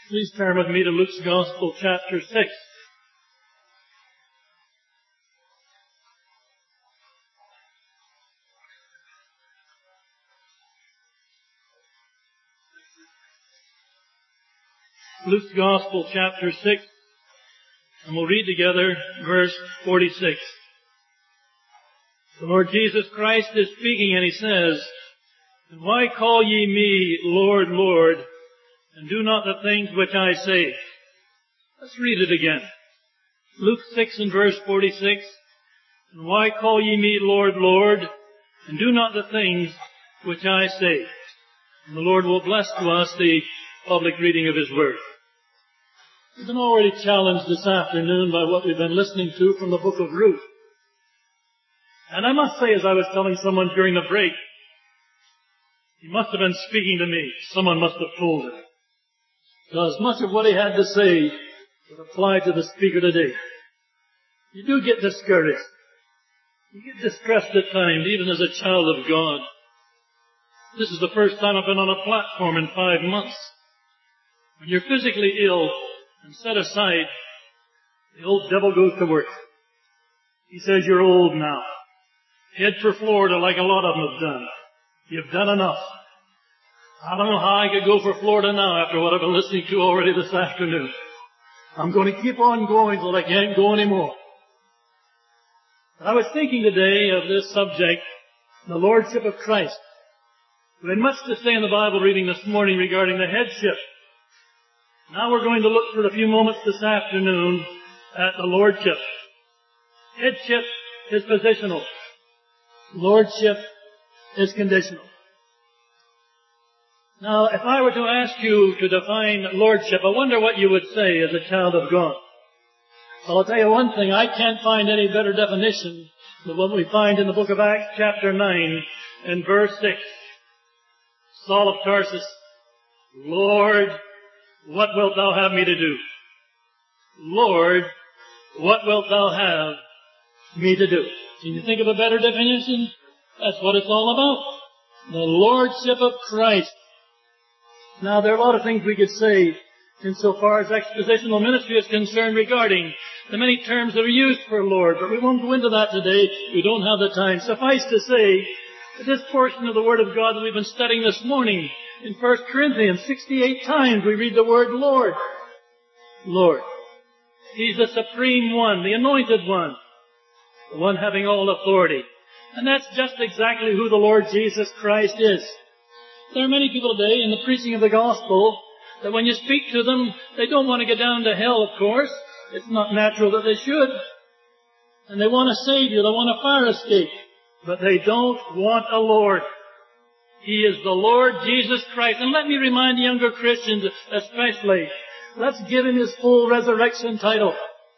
Please turn with me to Luke's Gospel, chapter 6. Luke's Gospel, chapter 6, and we'll read together verse 46. The Lord Jesus Christ is speaking, and He says, "And why call ye me, Lord, Lord, and do not the things which I say?" Let's read it again. Luke 6 and verse 46. "And why call ye me, Lord, Lord, and do not the things which I say?" And the Lord will bless to us the public reading of His Word. We've been already challenged this afternoon by what we've been listening to from the book of Ruth. And I must say, as I was telling someone during the break, he must have been speaking to me. Someone must have told him. Because much of what he had to say would apply to the speaker today. You do get discouraged. You get distressed at times, even as a child of God. This is the first time I've been on a platform in 5 months. When you're physically ill and set aside, the old devil goes to work. He says, "You're old now. Head for Florida like a lot of them have done. You've done enough." I don't know how I could go for Florida now after what I've been listening to already this afternoon. I'm going to keep on going till I can't go anymore. I was thinking today of this subject, the Lordship of Christ. We had much to say in the Bible reading this morning regarding the headship. Now we're going to look for a few moments this afternoon at the Lordship. Headship is positional. Lordship is conditional. Now, if I were to ask you to define Lordship, I wonder what you would say as a child of God. Well, I'll tell you one thing, I can't find any better definition than what we find in the book of Acts, chapter 9, and verse 6. Saul of Tarsus, "Lord, what wilt thou have me to do?" Lord, what wilt thou have me to do? Can you think of a better definition? That's what it's all about. The Lordship of Christ. Now, there are a lot of things we could say insofar as expositional ministry is concerned regarding the many terms that are used for Lord, but we won't go into that today. We don't have the time. Suffice to say that this portion of the Word of God that we've been studying this morning, in 1 Corinthians, 68 times we read the word Lord. Lord. He's the Supreme One, the Anointed One, the one having all authority. And that's just exactly who the Lord Jesus Christ is. There are many people today in the preaching of the gospel that when you speak to them, they don't want to get down to hell, of course. It's not natural that they should. And they want a Savior, they want a fire escape. But they don't want a Lord. He is the Lord Jesus Christ. And let me remind the younger Christians especially, let's give Him His full resurrection title.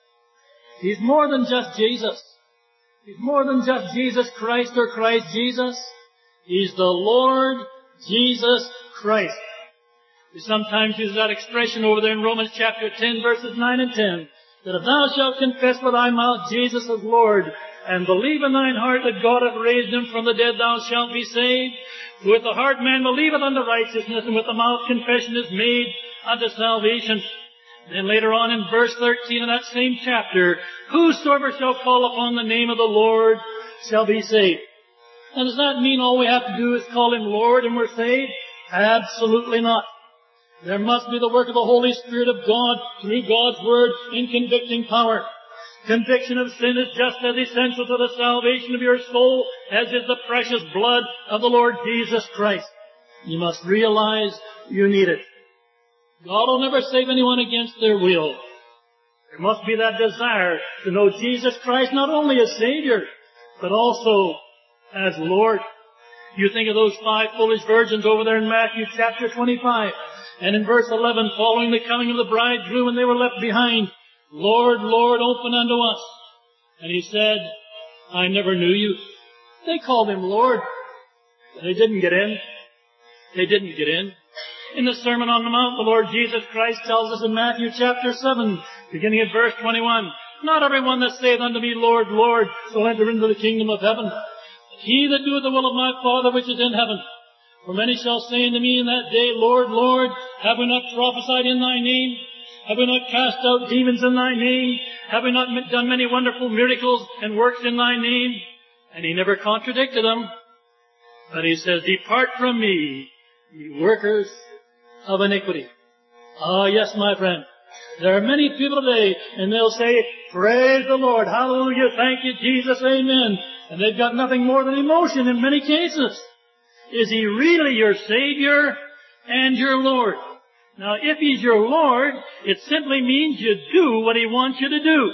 He's more than just Jesus. He's more than just Jesus Christ or Christ Jesus. He's the Lord Jesus Christ. We sometimes use that expression over there in Romans chapter 10, verses 9 and 10, that if thou shalt confess with thy mouth Jesus is Lord, and believe in thine heart that God hath raised Him from the dead, thou shalt be saved. With the heart man believeth unto righteousness, and with the mouth confession is made unto salvation. Then later on in verse 13 of that same chapter, whosoever shall call upon the name of the Lord shall be saved. Now, does that mean all we have to do is call Him Lord and we're saved? Absolutely not. There must be the work of the Holy Spirit of God through God's Word in convicting power. Conviction of sin is just as essential to the salvation of your soul as is the precious blood of the Lord Jesus Christ. You must realize you need it. God will never save anyone against their will. There must be that desire to know Jesus Christ not only as Savior, but also as Lord. You think of those 5 foolish virgins over there in Matthew chapter 25. And in verse 11, following the coming of the bridegroom, and they were left behind, "Lord, Lord, open unto us." And He said, "I never knew you." They called Him Lord, but they didn't get in. They didn't get in. In the Sermon on the Mount, the Lord Jesus Christ tells us in Matthew chapter 7, beginning at verse 21, "Not everyone that saith unto me, Lord, Lord, shall enter into the kingdom of heaven, but he that doeth the will of my Father which is in heaven. For many shall say unto me in that day, Lord, Lord, have we not prophesied in thy name? Have we not cast out demons in thy name? Have we not done many wonderful miracles and works in thy name? And he never contradicted them. But he says, depart from me, ye workers of iniquity. Ah, yes, my friend. There are many people today, and they'll say, praise the Lord, hallelujah, thank you, Jesus, amen. And they've got nothing more than emotion in many cases. Is He really your Savior and your Lord? Now, if He's your Lord, it simply means you do what He wants you to do.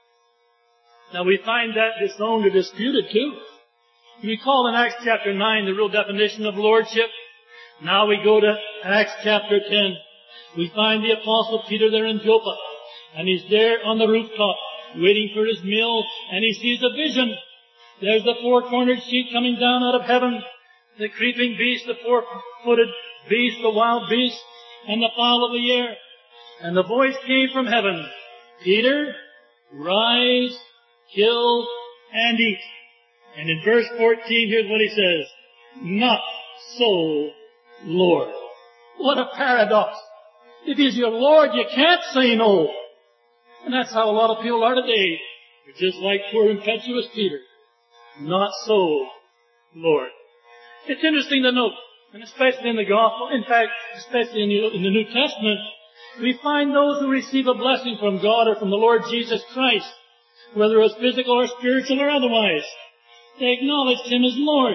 Now, we find that disowned or disputed too. We call in Acts chapter 9 the real definition of lordship. Now we go to Acts chapter 10. We find the Apostle Peter there in Joppa. And he's there on the rooftop, waiting for his meal, and he sees a vision. There's the four-cornered sheet coming down out of heaven. The creeping beast, the four-footed beast, the wild beast, and the fowl of the air. And the voice came from heaven, Peter, rise, kill, and eat. And in verse 14, here's what he says, not so, Lord. What a paradox. If He's your Lord, you can't say no. And that's how a lot of people are today. They're just like poor impetuous Peter. Not so, Lord. It's interesting to note, and especially in the Gospel, in fact, especially in the New Testament, we find those who receive a blessing from God or from the Lord Jesus Christ, whether it was physical or spiritual or otherwise, they acknowledged Him as Lord.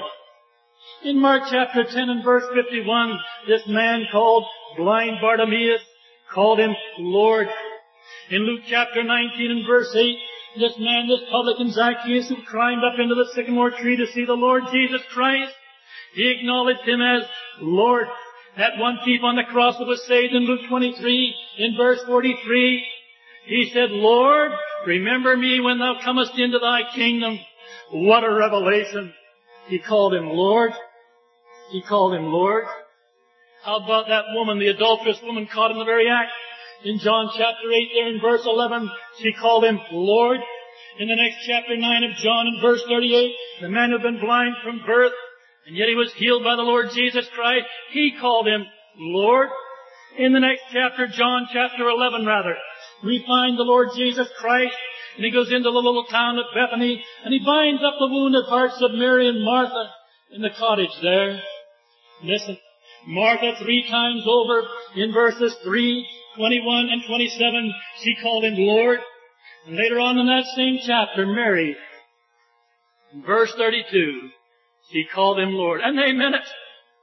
In Mark chapter 10 and verse 51, this man called blind Bartimaeus called Him Lord. In Luke chapter 19 and verse 8, this publican Zacchaeus who climbed up into the sycamore tree to see the Lord Jesus Christ, he acknowledged Him as Lord. That one thief on the cross that was saved in Luke 23, in verse 43, he said, Lord, remember me when thou comest into thy kingdom. What a revelation. He called Him Lord. He called Him Lord. How about that woman, the adulterous woman caught in the very act? In John chapter 8 there in verse 11, she called Him Lord. In the next chapter 9 of John in verse 38, the man who had been blind from birth, and yet he was healed by the Lord Jesus Christ, he called Him Lord. In the next chapter, John chapter 11 rather, we find the Lord Jesus Christ, and He goes into the little town of Bethany, and He binds up the wounded hearts of Mary and Martha in the cottage there. Listen, Martha 3 times over in verses 3, 21, and 27, she called Him Lord. And later on in that same chapter, Mary, in verse 32, she called Him Lord. And they meant it.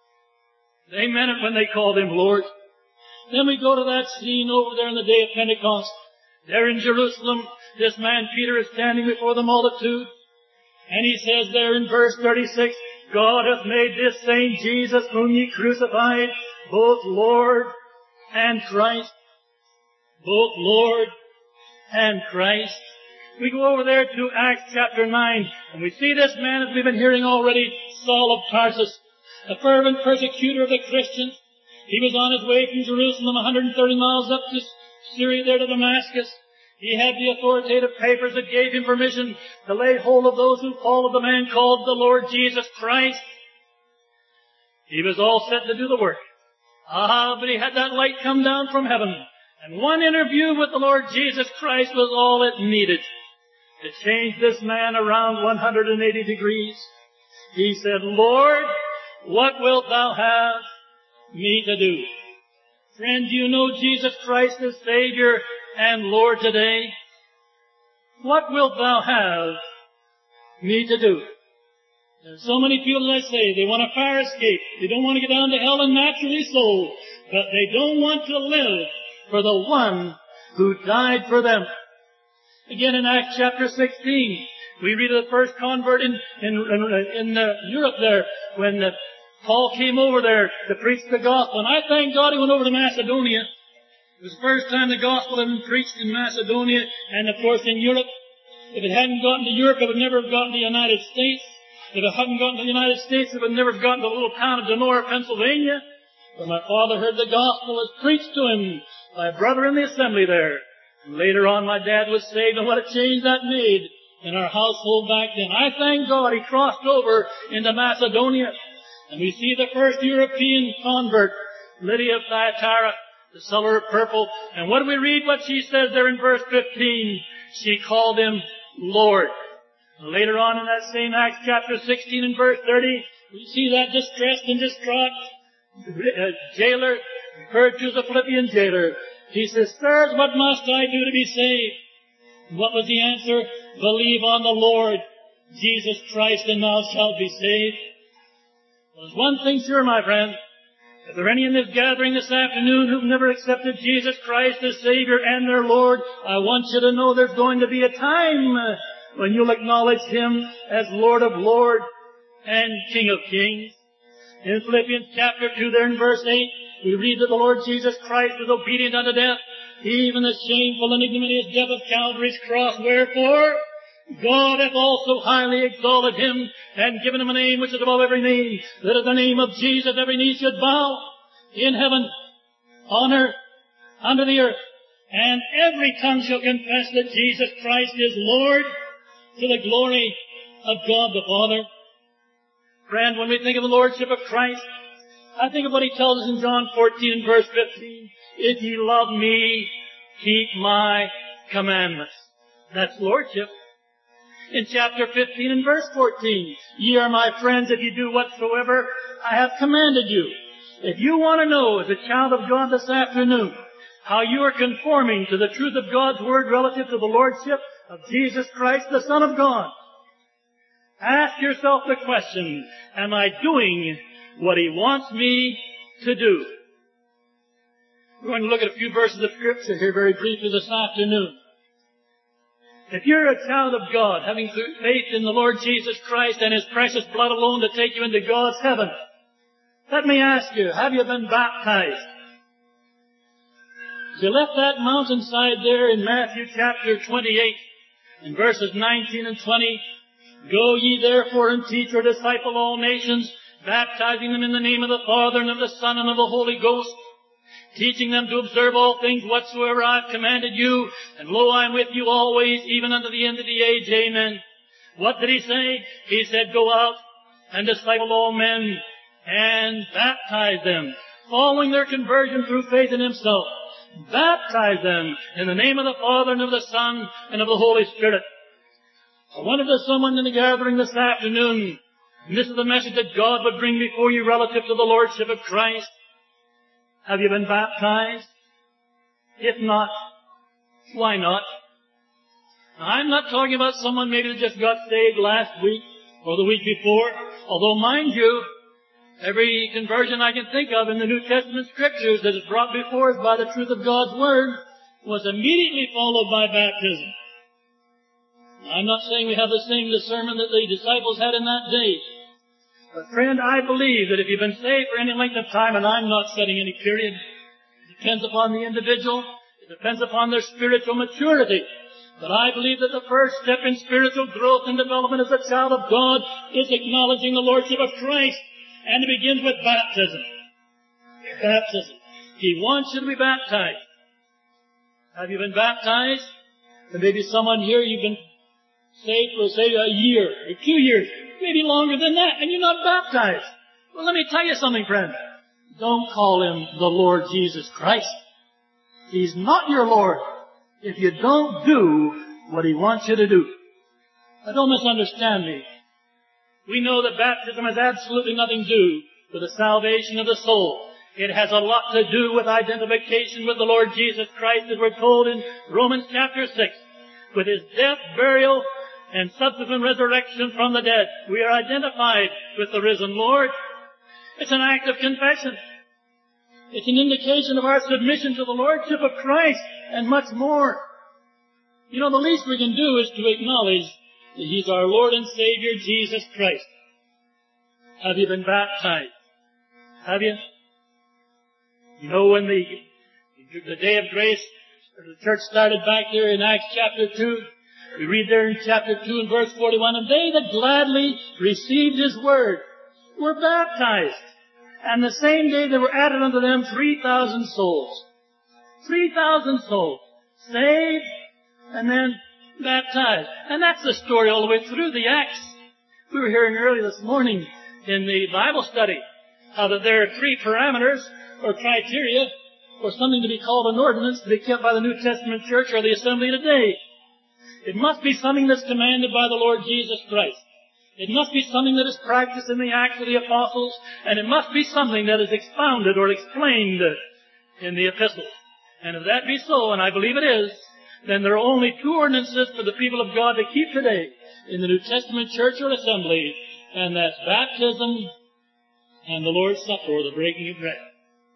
They meant it when they called Him Lord. Then we go to that scene over there in the day of Pentecost. There in Jerusalem, this man Peter is standing before the multitude. And he says there in verse 36, God hath made this same Jesus whom ye crucified, both Lord and Christ. Both Lord and Christ. We go over there to Acts chapter 9, and we see this man, as we've been hearing already, Saul of Tarsus, a fervent persecutor of the Christians. He was on his way from Jerusalem 130 miles up to Syria there to Damascus. He had the authoritative papers that gave him permission to lay hold of those who followed the man called the Lord Jesus Christ. He was all set to do the work. But he had that light come down from heaven. And one interview with the Lord Jesus Christ was all it needed to change this man around 180 degrees. He said, Lord, what wilt thou have me to do? Friend, do you know Jesus Christ as Savior and Lord today? What wilt thou have me to do? There's so many people that say they want a fire escape. They don't want to get down to hell, and naturally so. But they don't want to live for the one who died for them. Again in Acts chapter 16, we read of the first convert in Europe there, when Paul came over there to preach the gospel. And I thank God he went over to Macedonia. It was the first time the gospel had been preached in Macedonia, and of course in Europe. If it hadn't gotten to Europe, it would never have gotten to the United States. If it hadn't gotten to the United States, it would never have gotten to the little town of Donora, Pennsylvania, where my father heard the gospel was preached to him by a brother in the assembly there. And later on, my dad was saved, and what a change that made in our household back then. I thank God he crossed over into Macedonia. And we see the first European convert, Lydia of Thyatira, the seller of purple. And what do we read what she says there in verse 15? She called him Lord. Later on in that same Acts chapter 16 and verse 30, we see that distressed and distraught jailer, referred to as a Philippian jailer. He says, Sirs, what must I do to be saved? What was the answer? Believe on the Lord Jesus Christ and thou shalt be saved. Well, there's one thing sure, my friend. If there are any in this gathering this afternoon who've never accepted Jesus Christ as Savior and their Lord, I want you to know there's going to be a time when you'll acknowledge Him as Lord of Lords and King of Kings. In Philippians chapter 2 there in verse 8, we read that the Lord Jesus Christ was obedient unto death, even the shameful and ignominious death of Calvary's cross. Wherefore, God hath also highly exalted Him, and given Him a name which is above every name, that at the name of Jesus every knee should bow, in heaven, on earth, under the earth, and every tongue shall confess that Jesus Christ is Lord, to the glory of God the Father. Friend, when we think of the Lordship of Christ, I think of what He tells us in John 14 and verse 15. If ye love me, keep my commandments. That's Lordship. In chapter 15 and verse 14, ye are my friends if you do whatsoever I have commanded you. If you want to know, as a child of God this afternoon, how you are conforming to the truth of God's Word relative to the Lordship of Jesus Christ, the Son of God, ask yourself the question, am I doing what He wants me to do? We're going to look at a few verses of Scripture here very briefly this afternoon. If you're a child of God, having faith in the Lord Jesus Christ and His precious blood alone to take you into God's heaven, let me ask you, have you been baptized? As you left that mountainside there in Matthew chapter 28, in verses 19 and 20, Go ye therefore and teach or disciple all nations, baptizing them in the name of the Father and of the Son and of the Holy Ghost, teaching them to observe all things whatsoever I have commanded you, and lo, I am with you always, even unto the end of the age. Amen. What did He say? He said, Go out and disciple all men and baptize them, following their conversion through faith in Himself. Baptize them in the name of the Father and of the Son and of the Holy Spirit. I wonder if there's someone in the gathering this afternoon, and this is the message that God would bring before you relative to the Lordship of Christ. Have you been baptized? If not, why not? Now, I'm not talking about someone maybe that just got saved last week or the week before, although mind you, every conversion I can think of in the New Testament Scriptures that is brought before us by the truth of God's Word was immediately followed by baptism. I'm not saying we have the same discernment that the disciples had in that day. But friend, I believe that if you've been saved for any length of time, and I'm not setting any period, it depends upon the individual, it depends upon their spiritual maturity. But I believe that the first step in spiritual growth and development as a child of God is acknowledging the Lordship of Christ. And it begins with baptism. Baptism. He wants you to be baptized. Have you been baptized? There may be someone here, you've been saved for, say, a year or 2 years, maybe longer than that, and you're not baptized. Well, let me tell you something, friend. Don't call Him the Lord Jesus Christ. He's not your Lord if you don't do what He wants you to do. Now, don't misunderstand me. We know that baptism has absolutely nothing to do with the salvation of the soul. It has a lot to do with identification with the Lord Jesus Christ, as we're told in Romans chapter 6, with His death, burial, and subsequent resurrection from the dead. We are identified with the risen Lord. It's an act of confession. It's an indication of our submission to the Lordship of Christ, and much more. You know, the least we can do is to acknowledge that He's our Lord and Savior, Jesus Christ. Have you been baptized? Have you? You know, when the day of grace, the church started back there in Acts chapter 2, we read there in chapter 2 and verse 41, And they that gladly received His word were baptized. And the same day there were added unto them 3,000 souls. 3,000 souls. Saved and then baptized. And that's the story all the way through the Acts. We were hearing early this morning in the Bible study how that there are three parameters or criteria for something to be called an ordinance to be kept by the New Testament church or the assembly today. It must be something that's commanded by the Lord Jesus Christ. It must be something that is practiced in the Acts of the Apostles, and it must be something that is expounded or explained in the epistles. And if that be so, and I believe it is, then there are only two ordinances for the people of God to keep today in the New Testament church or assembly, and that's baptism and the Lord's Supper, or the breaking of bread.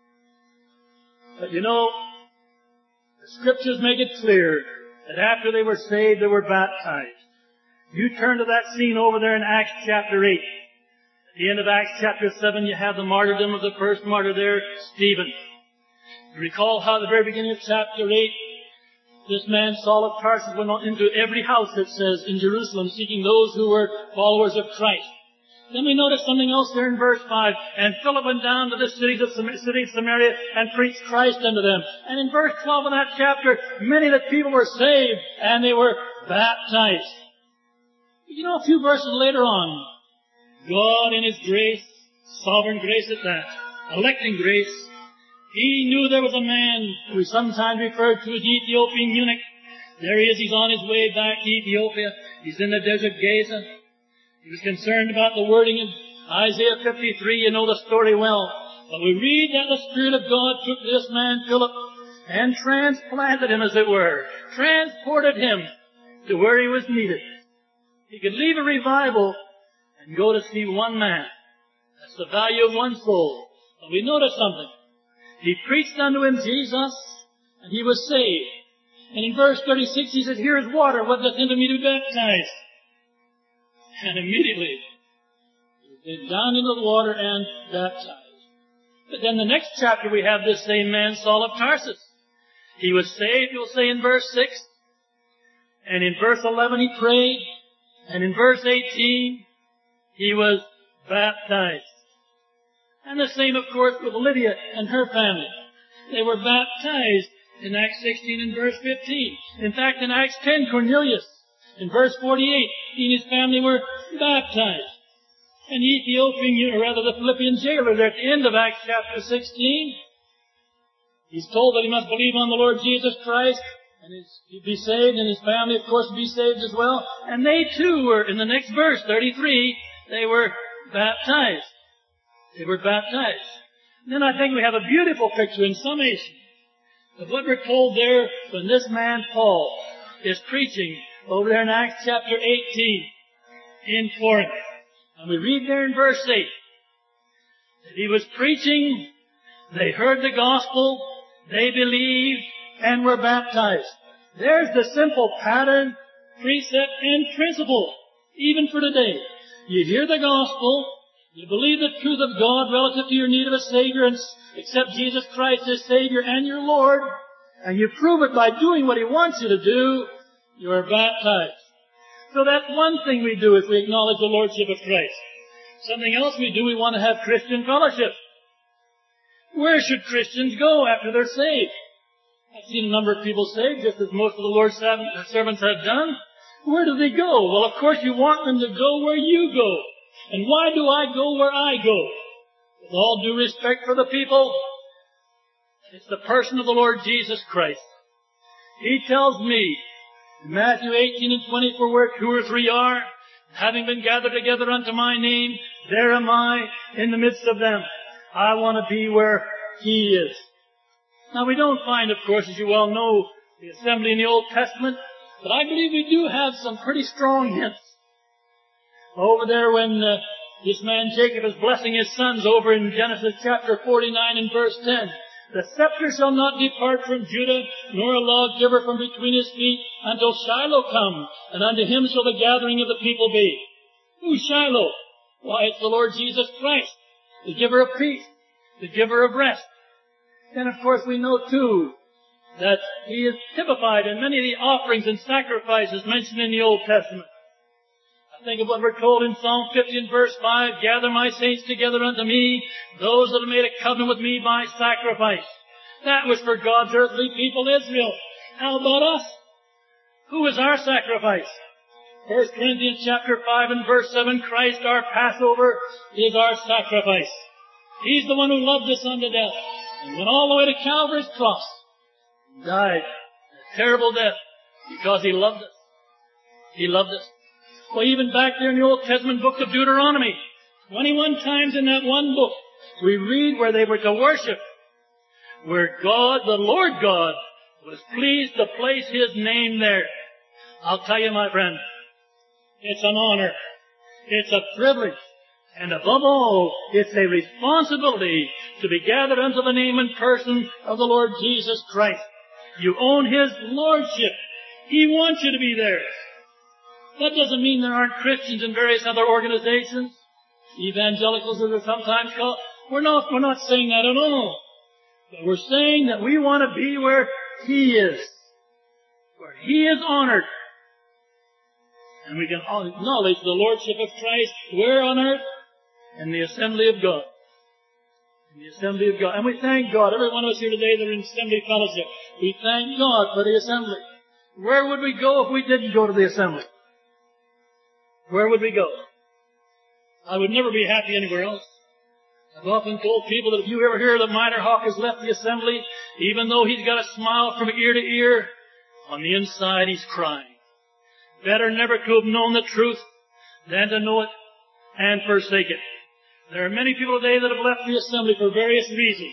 But you know, the Scriptures make it clear that after they were saved, they were baptized. You turn to that scene over there in Acts chapter 8. At the end of Acts chapter 7, you have the martyrdom of the first martyr there, Stephen. You recall how at the very beginning of chapter 8, this man, Saul of Tarsus, went into every house, it says, in Jerusalem, seeking those who were followers of Christ. Then we notice something else there in verse 5. And Philip went down to the city of Samaria and preached Christ unto them. And in verse 12 of that chapter, many of the people were saved and they were baptized. You know, a few verses later on, God in His grace, sovereign grace at that, electing grace, He knew there was a man who we sometimes referred to as the Ethiopian eunuch. There he is, he's on his way back to Ethiopia. He's in the desert Gaza. He was concerned about the wording in Isaiah 53. You know the story well. But we read that the Spirit of God took this man, Philip, and transplanted him, as it were. Transported him to where he was needed. He could leave a revival and go to see one man. That's the value of one soul. But we notice something. He preached unto him Jesus, and he was saved. And in verse 36 he says, here is water, what doth hinder me to be baptized? And immediately, he went down into the water and baptized. But then the next chapter we have this same man, Saul of Tarsus. He was saved, we'll say in verse 6. And in verse 11 he prayed. And in verse 18, he was baptized. And the same, of course, with Lydia and her family. They were baptized in Acts 16 and verse 15. In fact, in Acts 10, Cornelius, in verse 48, he and his family were baptized. And the Ethiopian, or rather the Philippian jailer there at the end of Acts chapter 16, he's told that he must believe on the Lord Jesus Christ, and he'd be saved, and his family, of course, would be saved as well. And they too were, in the next verse, 33, they were baptized. They were baptized. And then I think we have a beautiful picture in summation of what we're told there when this man, Paul, is preaching over there in Acts chapter 18 in Corinth. And we read there in verse 8 that he was preaching, they heard the gospel, they believed, and were baptized. There's the simple pattern, precept, and principle, even for today. You hear the gospel, you believe the truth of God relative to your need of a Savior and accept Jesus Christ as Savior and your Lord, and you prove it by doing what He wants you to do, you are baptized. So that's one thing we do if we acknowledge the Lordship of Christ. Something else we do, we want to have Christian fellowship. Where should Christians go after they're saved? I've seen a number of people saved, just as most of the Lord's servants have done. Where do they go? Well, of course you want them to go where you go. And why do I go where I go? With all due respect for the people, it's the person of the Lord Jesus Christ. He tells me, in Matthew 18 and 24, where 2 or 3 are, having been gathered together unto my name, there am I in the midst of them. I want to be where He is. Now we don't find, of course, as you well know, the assembly in the Old Testament, but I believe we do have some pretty strong hints. Over there when this man Jacob is blessing his sons over in Genesis chapter 49 and verse 10. The scepter shall not depart from Judah, nor a lawgiver from between his feet, until Shiloh come, and unto him shall the gathering of the people be. Who's Shiloh? Why, it's the Lord Jesus Christ, the giver of peace, the giver of rest. And of course we know too that He is typified in many of the offerings and sacrifices mentioned in the Old Testament. I think of what we're told in Psalm 50 and verse 5, gather my saints together unto me, those that have made a covenant with me by sacrifice. That was for God's earthly people, Israel. How about us? Who is our sacrifice? 1 Corinthians chapter 5 and verse 7, Christ our Passover is our sacrifice. He's the one who loved us unto death and went all the way to Calvary's cross and died a terrible death because He loved us. He loved us. Well, even back there in the Old Testament book of Deuteronomy, 21 times in that one book, we read where they were to worship, where God, the Lord God, was pleased to place His name there. I'll tell you, my friend, it's an honor. It's a privilege. And above all, it's a responsibility to be gathered unto the name and person of the Lord Jesus Christ. You own His Lordship. He wants you to be there. That doesn't mean there aren't Christians in various other organizations, evangelicals as they're sometimes called. We're not saying that at all. But we're saying that we want to be where He is, where He is honored. And we can acknowledge the Lordship of Christ where on earth? In the assembly of God. In the assembly of God. And we thank God. Every one of us here today that are in assembly fellowship, we thank God for the assembly. Where would we go if we didn't go to the assembly? Where would we go? I would never be happy anywhere else. I've often told people that if you ever hear that Minor Hawk has left the assembly, even though he's got a smile from ear to ear, on the inside he's crying. Better never to have known the truth than to know it and forsake it. There are many people today that have left the assembly for various reasons.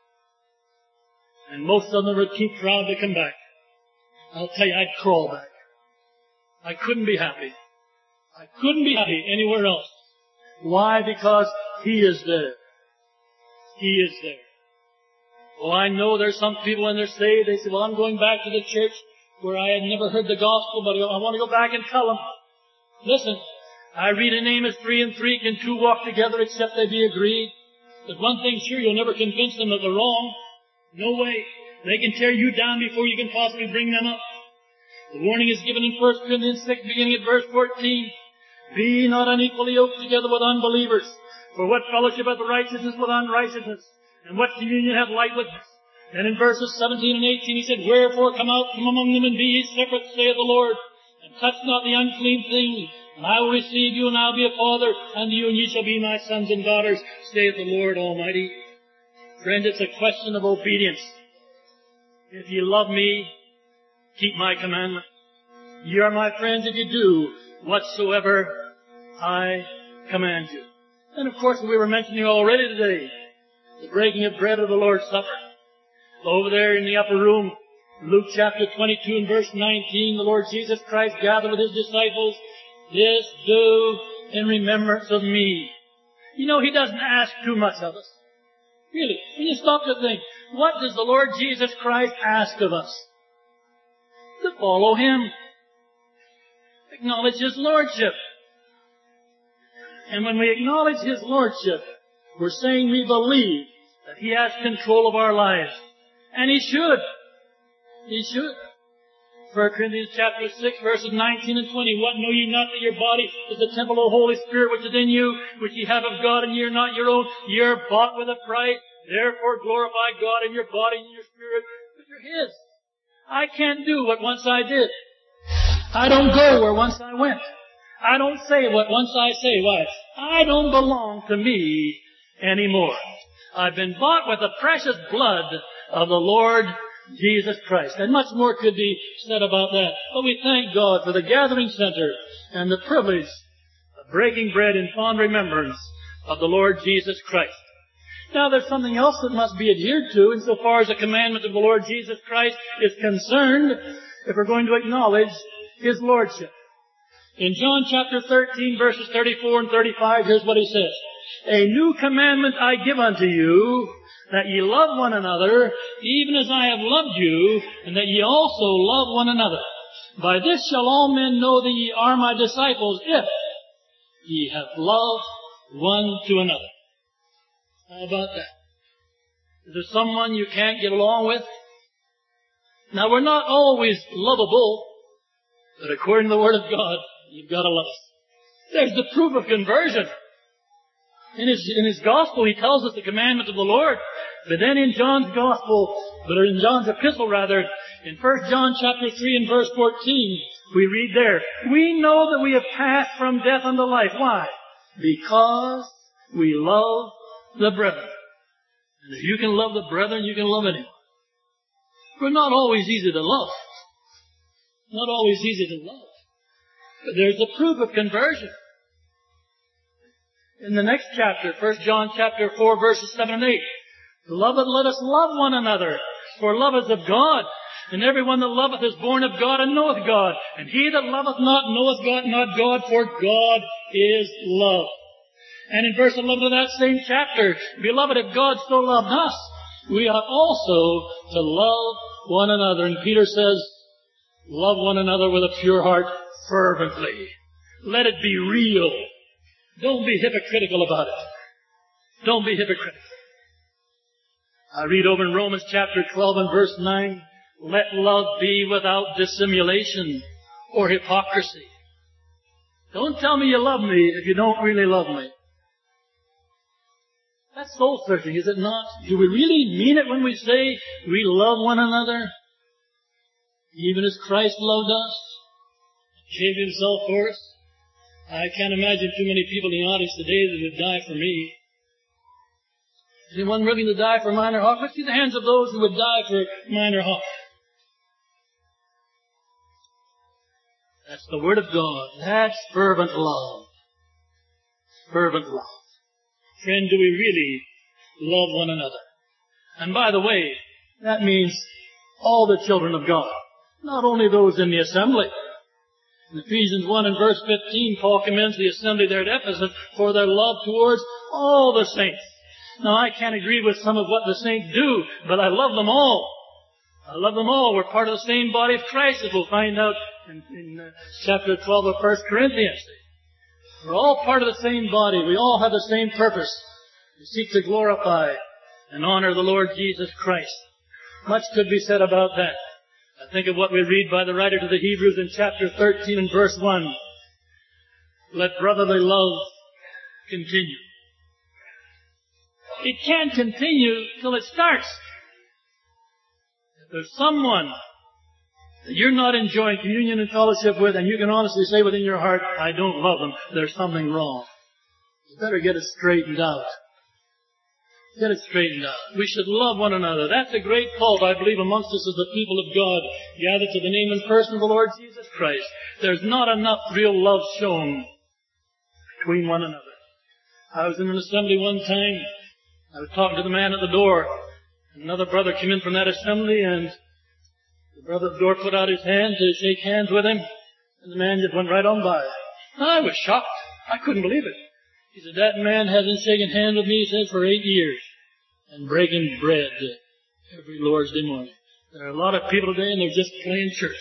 And most of them are too proud to come back. I'll tell you, I'd crawl back. I couldn't be happy. I couldn't be happy anywhere else. Why? Because He is there. He is there. Oh, I know there's some people when they're saved, they say, well, I'm going back to the church where I had never heard the gospel, but I want to go back and tell them. Listen, I read in Amos 3 and 3, can two walk together except they be agreed? But one thing sure, you'll never convince them that they're wrong. No way. They can tear you down before you can possibly bring them up. The warning is given in 1 Corinthians 6, beginning at verse 14. Be not unequally yoked together with unbelievers. For what fellowship hath righteousness with unrighteousness? And what communion hath light with us? And in verses 17 and 18 he said, Wherefore come out from among them and be ye separate, saith the Lord, and touch not the unclean thing. And I will receive you, and I will be a father unto you, and ye shall be my sons and daughters, saith the Lord Almighty. Friend, it's a question of obedience. If ye love me, keep my commandment. Ye are my friends if you do whatsoever I command you. And of course, we were mentioning already today, the breaking of bread of the Lord's Supper. Over there in the upper room, Luke chapter 22 and verse 19, the Lord Jesus Christ gathered with His disciples, this do in remembrance of me. You know, He doesn't ask too much of us. Really, when you stop to think, what does the Lord Jesus Christ ask of us? To follow Him. Acknowledge His Lordship. And when we acknowledge His Lordship, we're saying we believe that He has control of our lives. And He should. He should. 1 Corinthians chapter 6, verses 19 and 20. What, know ye not that your body is the temple of the Holy Spirit which is in you, which ye have of God, and ye are not your own? Ye are bought with a price. Therefore glorify God in your body and in your spirit, which are His. I can't do what once I did. I don't go where once I went. I don't say what once I say. Why? I don't belong to me anymore. I've been bought with the precious blood of the Lord Jesus Christ. And much more could be said about that. But we thank God for the gathering center and the privilege of breaking bread in fond remembrance of the Lord Jesus Christ. Now there's something else that must be adhered to insofar as the commandment of the Lord Jesus Christ is concerned if we're going to acknowledge His Lordship. In John chapter 13 verses 34 and 35, here's what He says. A new commandment I give unto you, that ye love one another, even as I have loved you, and that ye also love one another. By this shall all men know that ye are my disciples, if ye have love one to another. How about that? Is there someone you can't get along with? Now, we're not always lovable, but according to the Word of God, you've got to love us. There's the proof of conversion. In his gospel, he tells us the commandment of the Lord. But then in John's epistle, in 1 John chapter 3 and verse 14, We read there, we know that we have passed from death unto life. Why? Because we love the brethren. And if you can love the brethren, you can love anyone. We're not always easy to love. Not always easy to love. But there's the proof of conversion. In the next chapter, 1 John chapter 4, verses 7 and 8. Beloved, let us love one another, for love is of God. And everyone that loveth is born of God and knoweth God. And he that loveth not knoweth God not God, for God is love. And in verse 11 of that same chapter, beloved, if God so loved us, we ought also to love one another. And Peter says, love one another with a pure heart fervently. Let it be real. Don't be hypocritical about it. Don't be hypocritical. I read over in Romans chapter 12 and verse 9, let love be without dissimulation or hypocrisy. Don't tell me you love me if you don't really love me. That's soul searching, is it not? Do we really mean it when we say we love one another? Even as Christ loved us, gave himself for us? I can't imagine too many people in the audience today that would die for me. Anyone willing to die for Minor Hawk? Let's see the hands of those who would die for Minor Hawk. That's the Word of God. That's fervent love. Fervent love. Friend, do we really love one another? And by the way, that means all the children of God, not only those in the assembly. In Ephesians 1 and verse 15, Paul commends the assembly there at Ephesus for their love towards all the saints. Now, I can't agree with some of what the saints do, but I love them all. I love them all. We're part of the same body of Christ, as we'll find out in chapter 12 of 1 Corinthians. We're all part of the same body. We all have the same purpose. We seek to glorify and honor the Lord Jesus Christ. Much could be said about that. I think of what we read by the writer to the Hebrews in chapter 13 and verse 1. Let brotherly love continue. It can't continue till it starts. If there's someone that you're not enjoying communion and fellowship with, and you can honestly say within your heart, I don't love them, there's something wrong. You better get it straightened out. Get it straightened out. We should love one another. That's a great fault, I believe, amongst us as the people of God, gathered to the name and person of the Lord Jesus Christ. There's not enough real love shown between one another. I was in an assembly one time. I was talking to the man at the door. Another brother came in from that assembly, and the brother at the door put out his hand to shake hands with him, and the man just went right on by. I was shocked. I couldn't believe it. He said, that man hasn't shaken hands with me, he said, for 8 years, and breaking bread every Lord's Day morning. There are a lot of people today, and they're just playing church.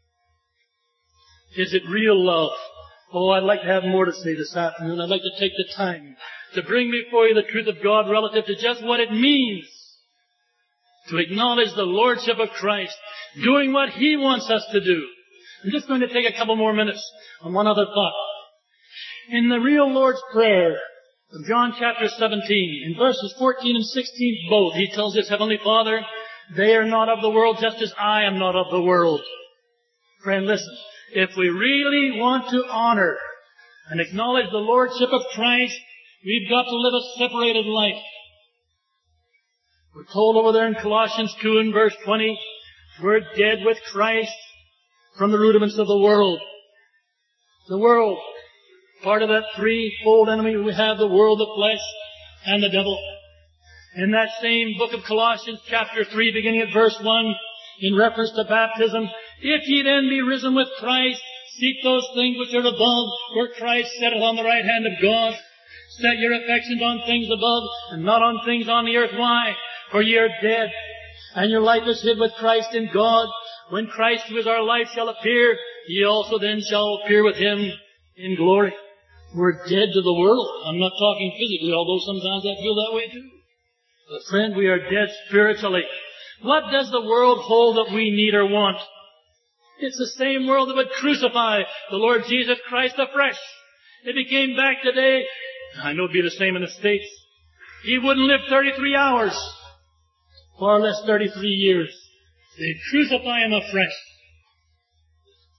Is it real love? Oh, I'd like to have more to say this afternoon. I'd like to take the time to bring before you the truth of God relative to just what it means to acknowledge the Lordship of Christ, doing what He wants us to do. I'm just going to take a couple more minutes on one other thought. In the real Lord's Prayer of John chapter 17, in verses 14 and 16 both, He tells His Heavenly Father, they are not of the world just as I am not of the world. Friend, listen. If we really want to honor and acknowledge the Lordship of Christ, we've got to live a separated life. We're told over there in Colossians 2 and verse 20, we're dead with Christ from the rudiments of the world. The world, part of that threefold enemy we have, the world, the flesh, and the devil. In that same book of Colossians chapter 3, beginning at verse 1, in reference to baptism, if ye then be risen with Christ, seek those things which are above, where Christ sitteth on the right hand of God. Set your affections on things above, and not on things on the earth. Why? For ye are dead, and your life is hid with Christ in God. When Christ, who is our life, shall appear, ye also then shall appear with Him in glory. We're dead to the world. I'm not talking physically, although sometimes I feel that way too. But friend, we are dead spiritually. What does the world hold that we need or want? It's the same world that would crucify the Lord Jesus Christ afresh. If He came back today, I know it would be the same in the States, He wouldn't live 33 hours, far less 33 years. They'd crucify Him afresh.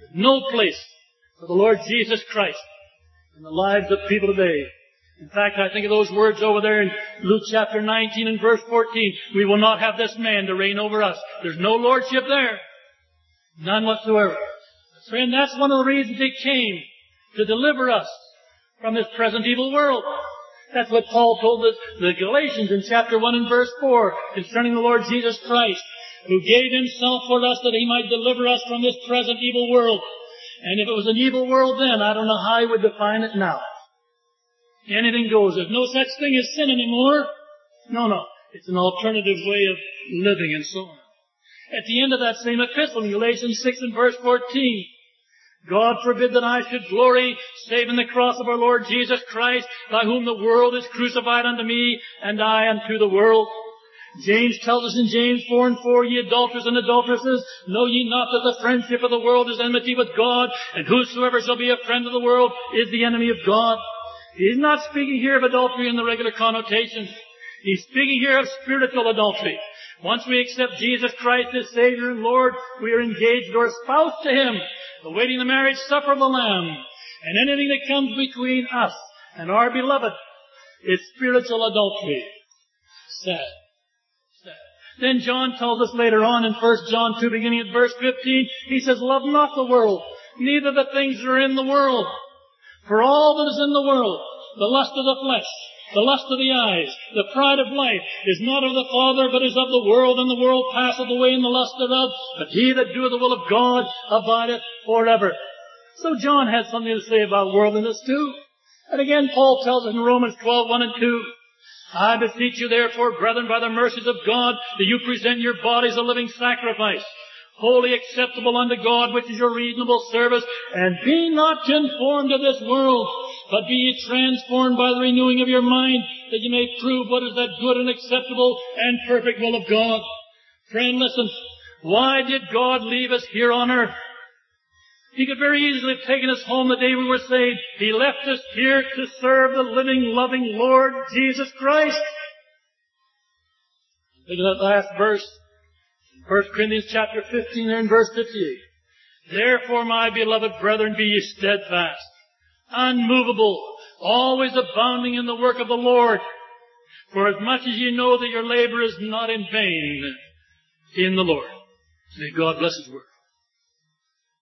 no place for the Lord Jesus Christ in the lives of people today. In fact, I think of those words over there in Luke chapter 19 and verse 14. We will not have this man to reign over us. There's no lordship there. None whatsoever. Friend, that's one of the reasons He came, to deliver us from this present evil world. That's what Paul told the Galatians in chapter 1 and verse 4 concerning the Lord Jesus Christ, who gave Himself for us that He might deliver us from this present evil world. And if it was an evil world then, I don't know how He would define it now. Anything goes. There's no such thing as sin anymore. No. It's an alternative way of living and so on. At the end of that same epistle in Galatians 6 and verse 14, God forbid that I should glory save in the cross of our Lord Jesus Christ, by whom the world is crucified unto me, and I unto the world. James tells us in James 4 and 4, Ye adulterers and adulteresses, know ye not that the friendship of the world is enmity with God, and whosoever shall be a friend of the world is the enemy of God. He's not speaking here of adultery in the regular connotation. He's speaking here of spiritual adultery. Once we accept Jesus Christ as Savior and Lord, we are engaged or espoused to Him, awaiting the marriage supper of the Lamb. And anything that comes between us and our beloved is spiritual adultery. Sad. Then John tells us later on in 1 John 2, beginning at verse 15, he says, Love not the world, neither the things that are in the world. For all that is in the world, the lust of the flesh, the lust of the eyes, the pride of life, is not of the Father, but is of the world, and the world passeth away in the lust thereof. But he that doeth the will of God abideth forever. So John has something to say about worldliness too. And again, Paul tells us in Romans 12:1 and 2, I beseech you therefore, brethren, by the mercies of God, that you present your bodies a living sacrifice, wholly acceptable unto God, which is your reasonable service. And be not conformed to this world, but be ye transformed by the renewing of your mind, that you may prove what is that good and acceptable and perfect will of God. Friend, listen. Why did God leave us here on earth? He could very easily have taken us home the day we were saved. He left us here to serve the living, loving Lord Jesus Christ. Look at that last verse. 1 Corinthians chapter 15 there in verse 58. Therefore, my beloved brethren, be ye steadfast, unmovable, always abounding in the work of the Lord. For as much as ye know that your labor is not in vain in the Lord. May God bless His word.